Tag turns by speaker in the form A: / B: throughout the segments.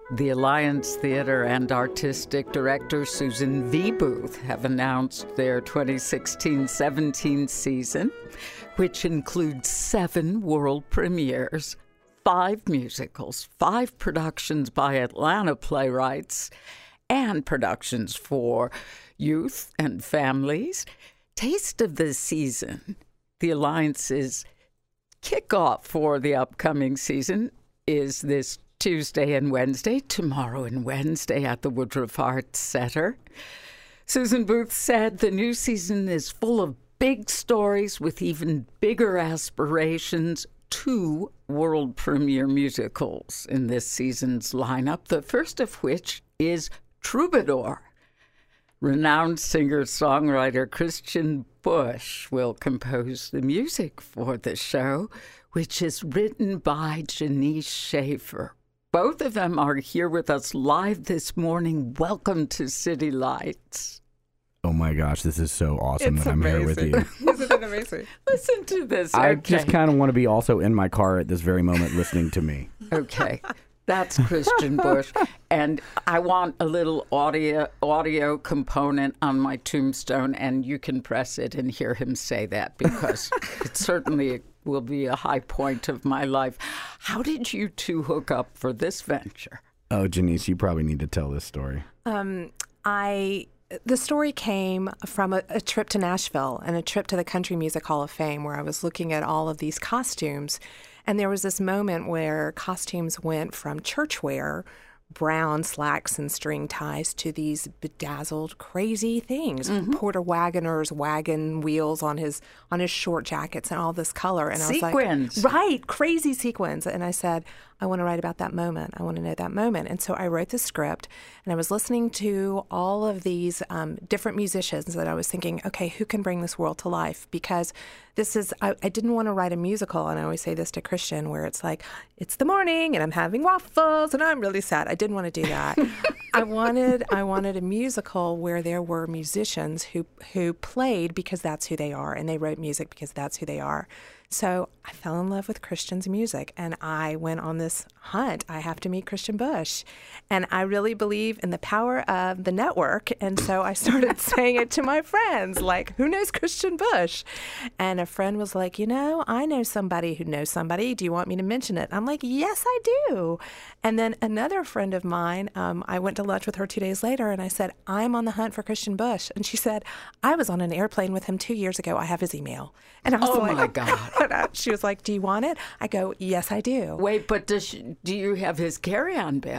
A: The Alliance Theater and Artistic Director Susan V. Booth have announced their 2016-17 season, which includes 7 world premieres, 5 musicals, 5 productions by Atlanta playwrights, and productions for youth and families. Taste of the Season, the Alliance's kickoff for the upcoming season, is this Tuesday and Wednesday, tomorrow and Wednesday at the Woodruff Arts Center. Susan Booth said the new season is full of big stories with even bigger aspirations. 2 world premiere musicals in this season's lineup, the first of which is Troubadour. Renowned singer-songwriter Christian Bush will compose the music for the show, which is written by Janice Schaefer. Both of them are here with us live this morning. Welcome to City Lights.
B: Oh my gosh, this is so awesome that I'm here with you.
C: Isn't it amazing?
A: Listen to this.
B: I just kind of want to be also in my car at this very moment listening to me.
A: Okay. That's Christian Bush. And I want a little audio component on my tombstone, and you can press it and hear him say that, because it certainly will be a high point of my life. How did you two hook up for this venture?
B: Oh, Janice, you probably need to tell this story.
C: The story came from a trip to Nashville and a trip to the Country Music Hall of Fame, where I was looking at all of these costumes. And there was this moment where costumes went from church wear, brown slacks and string ties, to these bedazzled, crazy things. Mm-hmm. Porter Wagoner's wagon wheels on his short jackets and all this color. And
A: sequins.
C: I was like, right, crazy sequins. And I said, I want to write about that moment. I want to know that moment. And so I wrote the script, and I was listening to all of these different musicians, that I was thinking, okay, who can bring this world to life? Because I didn't want to write a musical, and I always say this to Christian, where it's like, it's the morning and I'm having waffles and I'm really sad. I didn't want to do that. I wanted a musical where there were musicians who played because that's who they are, and they wrote music because that's who they are. So I fell in love with Christian's music, and I went on this hunt. I have to meet Christian Bush. And I really believe in the power of the network. And so I started saying it to my friends, like, who knows Christian Bush? And a friend was like, I know somebody who knows somebody. Do you want me to mention it? I'm like, yes, I do. And then another friend of mine, I went to lunch with her 2 days later, and I said, I'm on the hunt for Christian Bush. And she said, I was on an airplane with him 2 years ago. I have his email. And I was
A: oh,
C: like,
A: my God.
C: She was like, do you want it? I go, yes, I do.
A: Wait, but do you have his carry-on bag?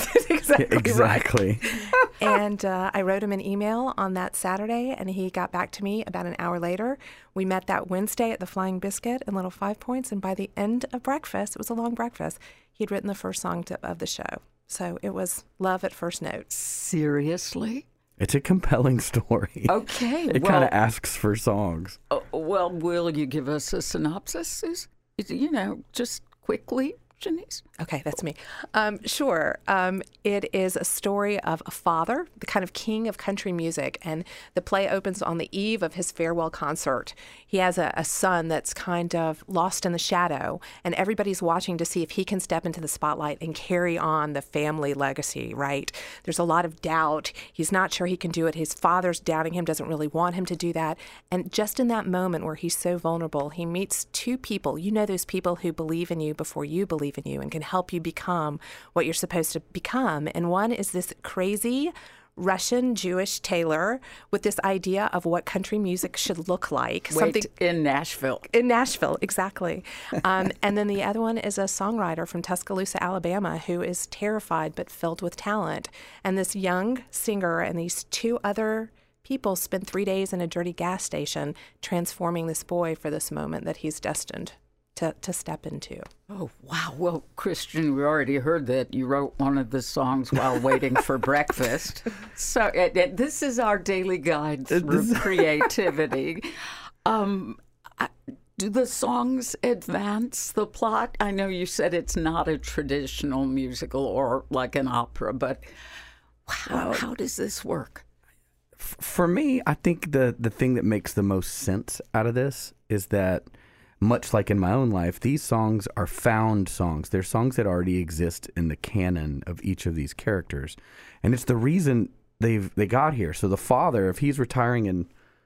C: Exactly. And I wrote him an email on that Saturday, and he got back to me about an hour later. We met that Wednesday at the Flying Biscuit in Little Five Points, and by the end of breakfast, it was a long breakfast, he'd written the first song of the show. So it was love at first note.
A: Seriously?
B: It's a compelling story.
A: Okay.
B: It kind of asks for songs.
A: Well, will you give us a synopsis? Just quickly, Janice?
C: Okay, that's me. Sure. It is a story of a father, the kind of king of country music, and the play opens on the eve of his farewell concert. He has a son that's kind of lost in the shadow, and everybody's watching to see if he can step into the spotlight and carry on the family legacy, right? There's a lot of doubt. He's not sure he can do it. His father's doubting him, doesn't really want him to do that. And just in that moment where he's so vulnerable, he meets 2 people. Those people who believe in you before you believe in you and can help you become what you're supposed to become. And one is this crazy Russian Jewish tailor with this idea of what country music should look like.
A: In Nashville.
C: In Nashville, exactly. And then the other one is a songwriter from Tuscaloosa, Alabama, who is terrified but filled with talent. And this young singer and these 2 other people spend 3 days in a dirty gas station transforming this boy for this moment that he's destined to step into.
A: Oh, wow. Well, Christian, we already heard that you wrote one of the songs while waiting for breakfast. So this is our daily guide through creativity. Do the songs advance the plot? I know you said it's not a traditional musical or like an opera, but how does this work?
B: For me, I think the thing that makes the most sense out of this is that much like in my own life, these songs are found songs. They're songs that already exist in the canon of each of these characters. And it's the reason they got here. So the father, if he's retiring in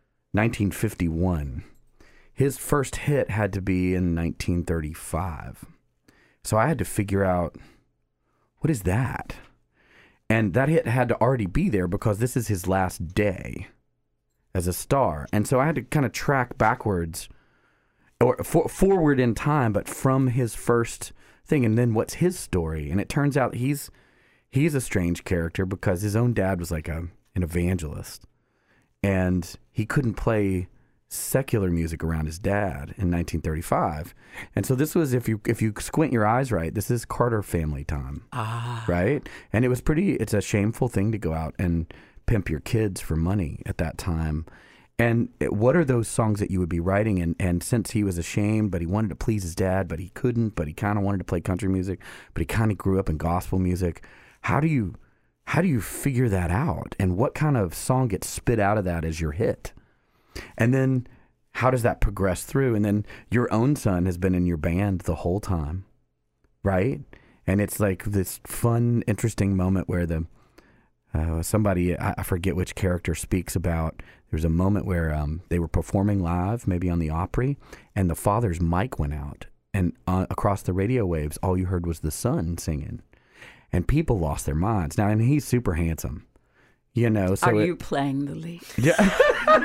B: 1951, his first hit had to be in 1935. So I had to figure out, what is that? And that hit had to already be there because this is his last day as a star. And so I had to kind of track backwards or forward in time, but from his first thing. And then what's his story? And it turns out he's a strange character because his own dad was like an evangelist. And he couldn't play secular music around his dad in 1935. And so this was, if you squint your eyes right, this is Carter family time. Right? And it's a shameful thing to go out and pimp your kids for money at that time. And what are those songs that you would be writing? And since he was ashamed, but he wanted to please his dad, but he couldn't, but he kind of wanted to play country music, but he kind of grew up in gospel music. How do you figure that out? And what kind of song gets spit out of that as your hit? And then how does that progress through? And then your own son has been in your band the whole time, right? And it's like this fun, interesting moment where somebody, I forget which character, speaks about, there's a moment where they were performing live, maybe on the Opry, and the father's mic went out. And across the radio waves, all you heard was the son singing. And people lost their minds. Now, and he's super handsome. So
A: are you playing the lead?
B: Yeah.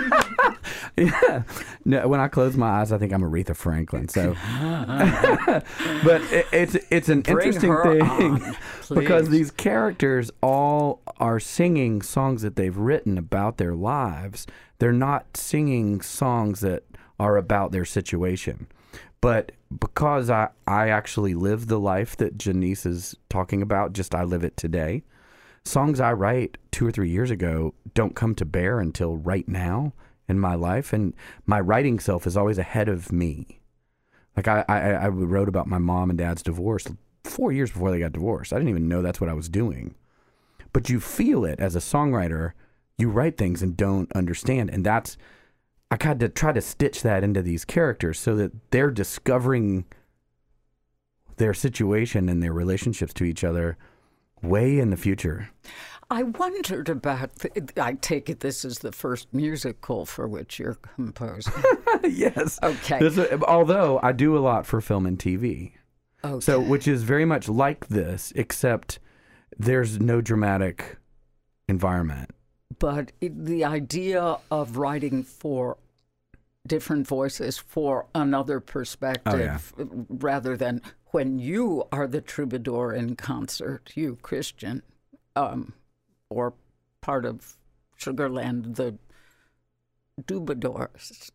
B: Yeah. No, when I close my eyes, I think I'm Aretha Franklin. So, but it's an interesting thing because these characters all are singing songs that they've written about their lives. They're not singing songs that are about their situation. But because I actually live the life that Janice is talking about, just I live it today. Songs I write 2 or 3 years ago don't come to bear until right now in my life. And my writing self is always ahead of me. Like I wrote about my mom and dad's divorce 4 years before they got divorced. I didn't even know that's what I was doing. But you feel it as a songwriter. You write things and don't understand. And I had to try to stitch that into these characters so that they're discovering their situation and their relationships to each other way in the future.
A: I wondered about, I take it this is the first musical for which you're composing.
B: Yes.
A: Okay.
B: Although I do a lot for film and TV.
A: Okay.
B: So, which is very much like this, except there's no dramatic environment.
A: But the idea of writing for different voices for another perspective, rather than when you are the troubadour in concert, you Christian, or part of Sugarland, the Doubadors.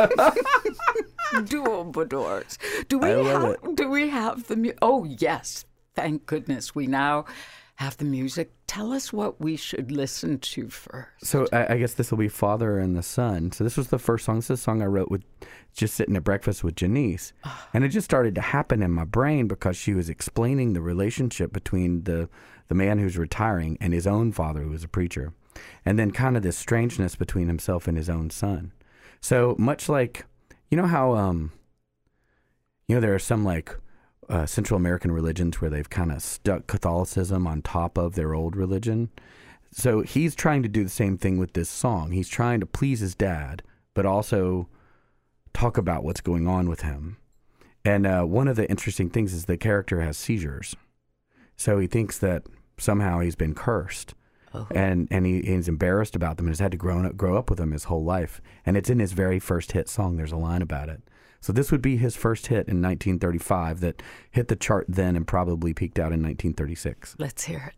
A: Doubadors. Do we have the oh yes, thank goodness we now have the music. Tell us what we should listen to first.
B: So I guess this will be Father and the Son. So this was the first song. This is a song I wrote with just sitting at breakfast with Janice. And it just started to happen in my brain because she was explaining the relationship between the man who's retiring and his own father, who was a preacher. And then kind of this strangeness between himself and his own son. So much like, you know how, there are some like Central American religions where they've kind of stuck Catholicism on top of their old religion. So he's trying to do the same thing with this song. He's trying to please his dad, but also talk about what's going on with him. And one of the interesting things is the character has seizures. So he thinks that somehow he's been cursed. Oh. And he's embarrassed about them and has had to grow up with them his whole life. And it's in his very first hit song. There's a line about it. So this would be his first hit in 1935 that hit the chart then and probably peaked out in 1936.
A: Let's hear it.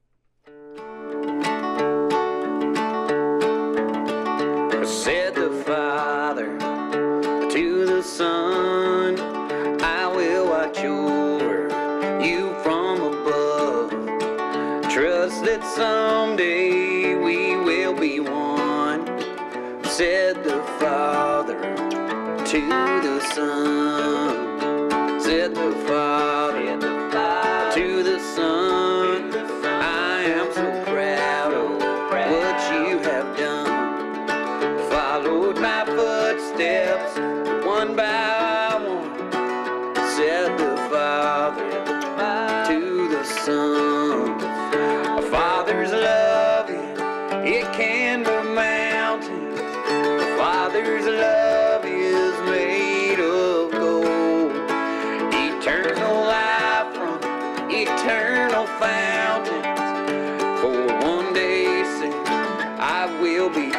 D: Said the Father to the Son, I will watch over you from above. Trust that someday we will be one. Said the Father to the Son, said the Father to the Son, I am so proud of what you have done. Followed my footsteps one by fountains. For one day soon I will be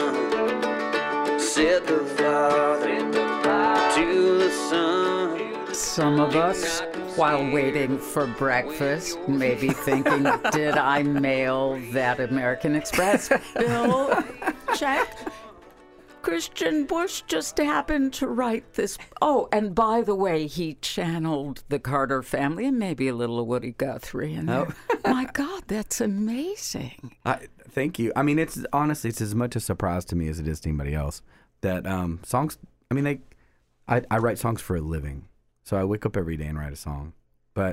D: done, said the Father to the Son.
A: Some of us, while waiting for breakfast, may be thinking, did I mail that American Express bill check? Christian Bush just happened to write this. Oh, and by the way, he channeled the Carter family and maybe a little Woody Guthrie in there. My God, that's amazing.
B: Thank you. I mean, it's honestly, it's as much a surprise to me as it is to anybody else that songs. I mean, I write songs for a living, so I wake up every day and write a song. But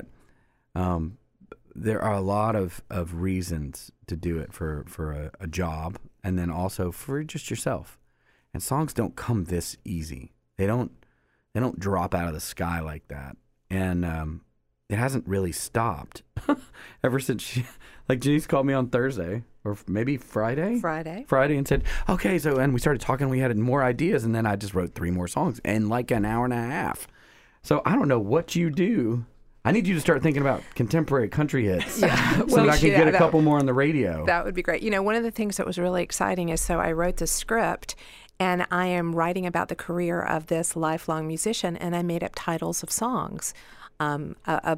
B: there are a lot of reasons to do it for a job, and then also for just yourself. And songs don't come this easy. They don't drop out of the sky like that. And it hasn't really stopped ever since Janice called me on Thursday or maybe Friday, and said, okay, so, and we started talking, we had more ideas, and then I just wrote 3 more songs in like an hour and a half. So I don't know what you do. I need you to start thinking about contemporary country hits so that I can get a couple more on the radio.
C: That would be great. You know, one of the things that was really exciting is, so I wrote the script, and I am writing about the career of this lifelong musician, and I made up titles of songs. A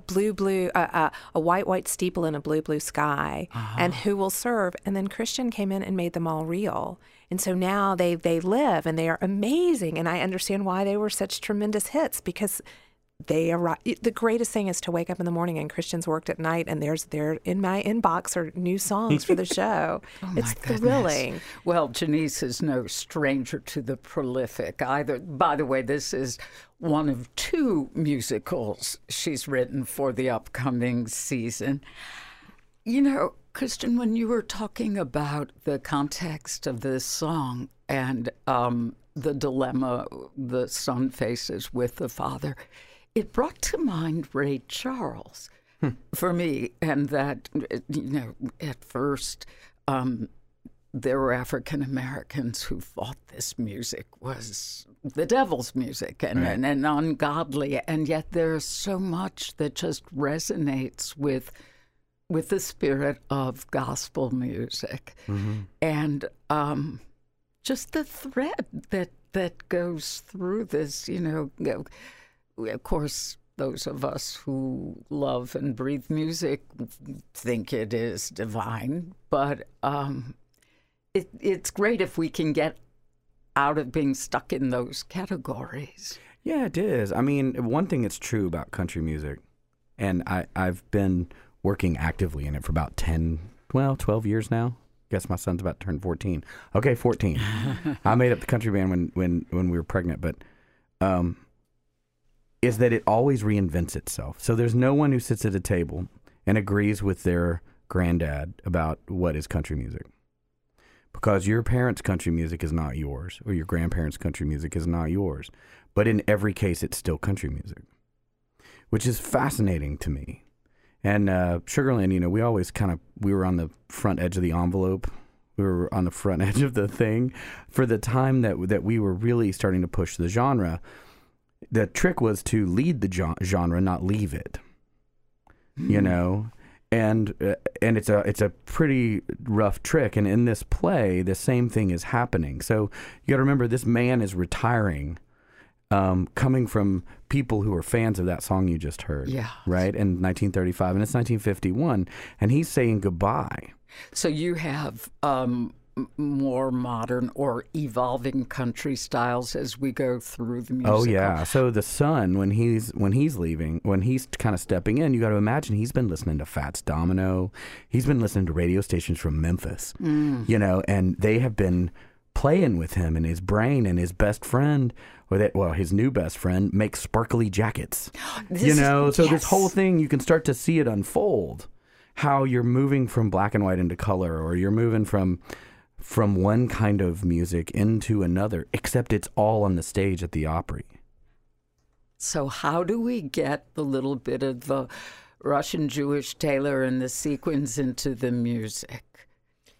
C: white steeple in a blue sky, and Who Will Serve, and then Christian came in and made them all real. And so now they live, and they are amazing, and I understand why they were such tremendous hits, because they arrive. The greatest thing is to wake up in the morning and Christian's worked at night, and there in my inbox are new songs for the show. It's thrilling.
A: Well, Janice is no stranger to the prolific either. By the way, this is one of 2 musicals she's written for the upcoming season. You know, Christian, when you were talking about the context of this song and the dilemma the son faces with the father, it brought to mind Ray Charles for me, and that, you know, at first there were African Americans who thought this music was the devil's music and ungodly, and yet there's so much that just resonates with the spirit of gospel music, and just the thread that goes through this, you know. Of course, those of us who love and breathe music think it is divine, but it's great if we can get out of being stuck in those categories.
B: Yeah, it is. I mean, one thing that's true about country music, and I've been working actively in it for about 12 years now. Guess my son's about to turn 14. Okay, 14. I made up the country band when we were pregnant, but is that it always reinvents itself. So there's no one who sits at a table and agrees with their granddad about what is country music. Because your parents' country music is not yours, or your grandparents' country music is not yours. But in every case, it's still country music, which is fascinating to me. And Sugarland, you know, we always we were on the front edge of the envelope. We were on the front edge of the thing for the time that we were really starting to push the genre. The trick was to lead the genre, not leave it. You know, and it's a pretty rough trick. And in this play, the same thing is happening. So you got to remember, this man is retiring, coming from people who are fans of that song you just heard.
A: Yeah.
B: Right, in 1935, and it's 1951, and he's saying goodbye.
A: So you have more modern or evolving country styles as we go through the musical.
B: Oh yeah. So the son, when he's leaving, when he's kind of stepping in, you got to imagine he's been listening to Fats Domino. He's been listening to radio stations from Memphis, you know, and they have been playing with him in his brain, and his best friend, his new best friend, makes sparkly jackets. This whole thing, you can start to see it unfold, how you're moving from black and white into color, or you're moving from one kind of music into another, except it's all on the stage at the Opry.
A: So how do we get the little bit of the Russian Jewish tailor and the sequins into the music?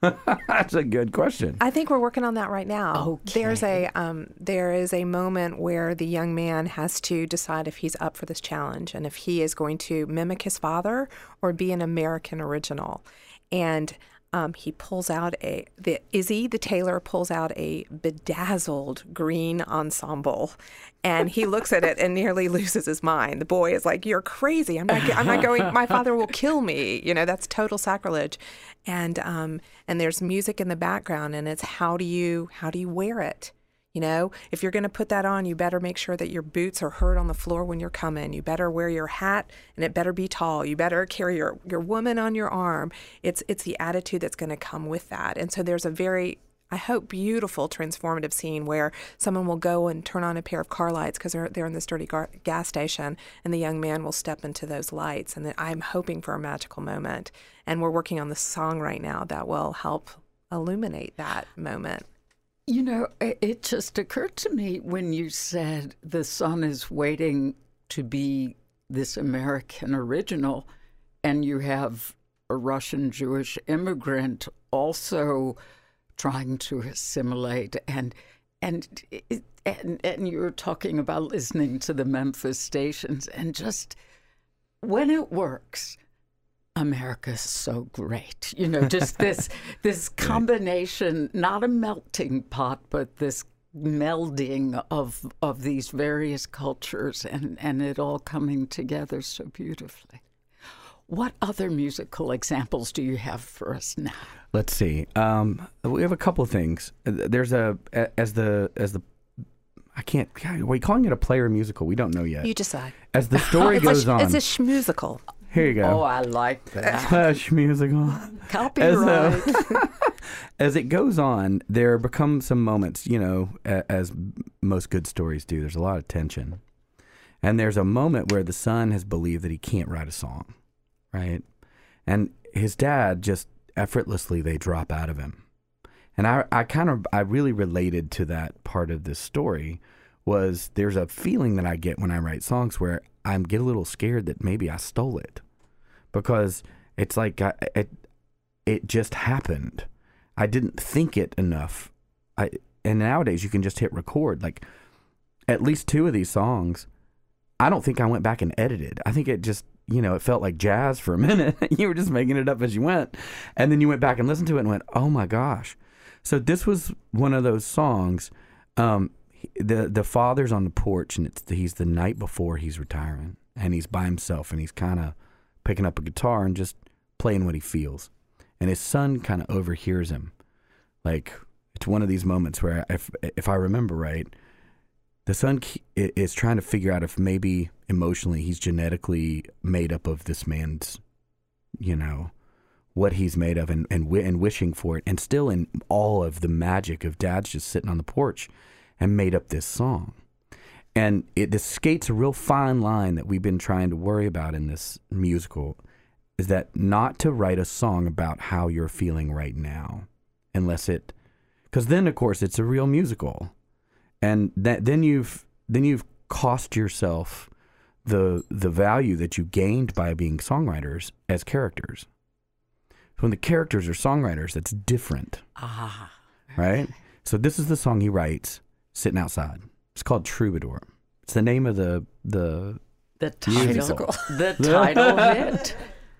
B: That's a good question.
C: I think we're working on that right now.
A: Okay.
C: There is a moment where the young man has to decide if he's up for this challenge and if he is going to mimic his father or be an American original. And he pulls out Izzy, the tailor, pulls out a bedazzled green ensemble, and he looks at it and nearly loses his mind. The boy is like, "You're crazy! I'm not going. My father will kill me. That's total sacrilege." And there's music in the background, and it's how do you wear it? If you're going to put that on, you better make sure that your boots are heard on the floor when you're coming. You better wear your hat, and it better be tall. You better carry your woman on your arm. It's the attitude that's going to come with that. And so there's a very, I hope, beautiful transformative scene where someone will go and turn on a pair of car lights because they're in this dirty gas station, and the young man will step into those lights. And I'm hoping for a magical moment. And we're working on the song right now that will help illuminate that moment.
A: It just occurred to me when you said the son is waiting to be this American original, and you have a Russian Jewish immigrant also trying to assimilate, and you were talking about listening to the Memphis stations, and just when it works, America's so great. Just this combination, not a melting pot, but this melding of these various cultures and it all coming together so beautifully. What other musical examples do you have for us now?
B: Let's see. We have a couple of things. There's are we calling it a play or musical? We don't know yet.
C: You decide.
B: As the story goes on.
C: It's a schmusical.
B: Here you go.
A: Oh, I like that.
B: Musical.
A: Copyright.
B: As it goes on, there become some moments, as most good stories do. There's a lot of tension. And there's a moment where the son has believed that he can't write a song, right? And his dad just effortlessly, they drop out of him. And I really related to that part of this story. Was there's a feeling that I get when I write songs where I get a little scared that maybe I stole it. Because it's like it just happened. I didn't think it enough. And nowadays you can just hit record. Like at least 2 of these songs, I don't think I went back and edited. I think it just, it felt like jazz for a minute. You were just making it up as you went. And then you went back and listened to it and went, oh my gosh. So this was one of those songs. The father's on the porch, and he's the night before he's retiring, and he's by himself, and he's kind of picking up a guitar and just playing what he feels. And his son kind of overhears him. Like, it's one of these moments where, if I remember right, the son is trying to figure out if maybe emotionally he's genetically made up of this man's, what he's made of, and wishing for it, and still in all of the magic of dad's just sitting on the porch and made up this song. And this skates a real fine line that we've been trying to worry about in this musical, is that not to write a song about how you're feeling right now, because then of course it's a real musical, and then you've cost yourself the value that you gained by being songwriters as characters. When the characters are songwriters, that's different. Right? So this is the song he writes sitting outside. It's called Troubadour. It's the name of the
A: title.
B: musical.
A: The title hit.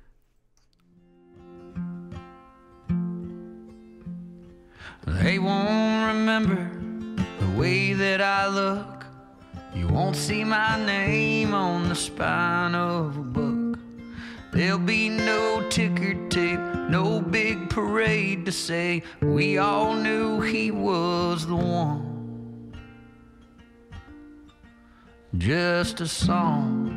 D: They won't remember the way that I look. You won't see my name on the spine of a book. There'll be no ticker tape, no big parade to say we all knew he was the one. Just a song.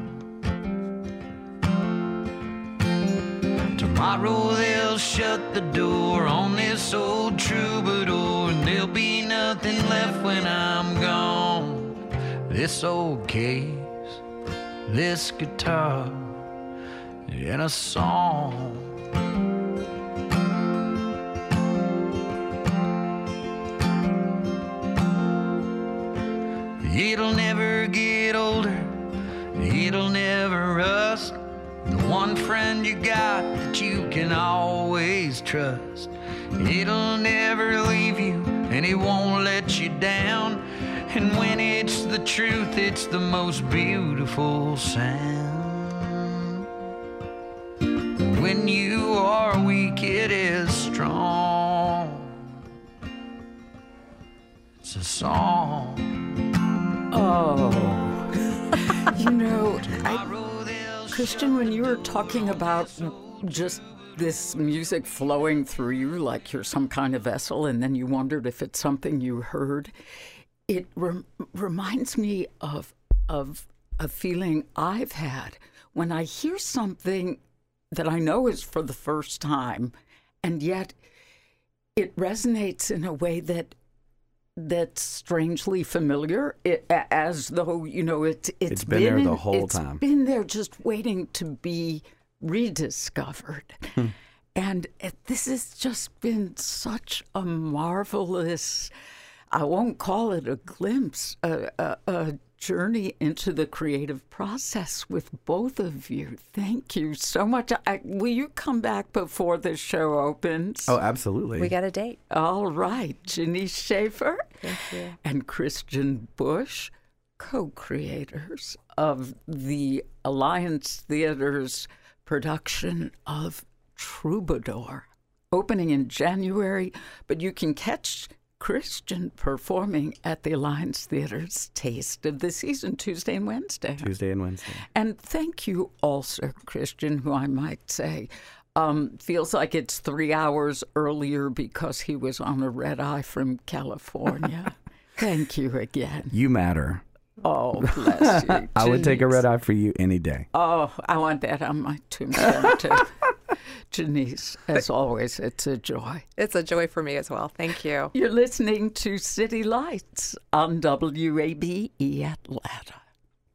D: Tomorrow they'll shut the door on this old troubadour, and there'll be nothing left when I'm gone. This old case, this guitar, and a song. It'll never get older, it'll never rust. The one friend you got that you can always trust. It'll never leave you, and it won't let you down. And when it's the truth, it's the most beautiful sound. When you are weak, it is strong. It's a song.
A: Oh, Christian, when you were talking about just this music flowing through you like you're some kind of vessel, and then you wondered if it's something you heard, it reminds me of a feeling I've had when I hear something that I know is for the first time, and yet it resonates in a way that's strangely familiar, as though, it's
B: been there the whole time.
A: It's been there just waiting to be rediscovered. And this has just been such a marvelous, I won't call it a glimpse, a journey into the creative process with both of you. Thank you so much. Will you come back before the show opens?
B: Oh, absolutely.
C: We got a date.
A: All right. Janice Schaefer
C: Thank you.
A: and Christian Busch, co-creators of the Alliance Theater's production of Troubadour, opening in January, but you can catch Christian performing at the Alliance Theater's Taste of the Season, Tuesday and Wednesday. And thank you also, Christian, who I might say feels like it's 3 hours earlier because he was on a red eye from California. Thank you again.
B: You matter.
A: Oh, bless you.
B: I would take a red eye for you any day.
A: Oh, I want that on my tombstone, too. Janice, as always, it's a joy.
C: It's a joy for me as well. Thank you.
A: You're listening to City Lights on WABE Atlanta.